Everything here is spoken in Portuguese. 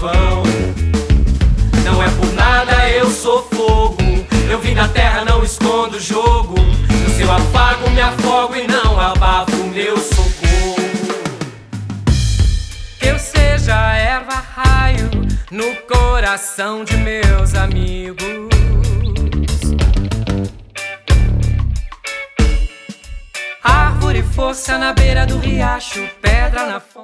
trovão. Não é por nada, eu sou fogo. Eu vim da terra, não escondo o jogo. No seu afago me afogo e não abafo o meu socorro. Que eu seja erva raio no coração de meus amigos. Árvore, força na beira do riacho, pedra na fonte.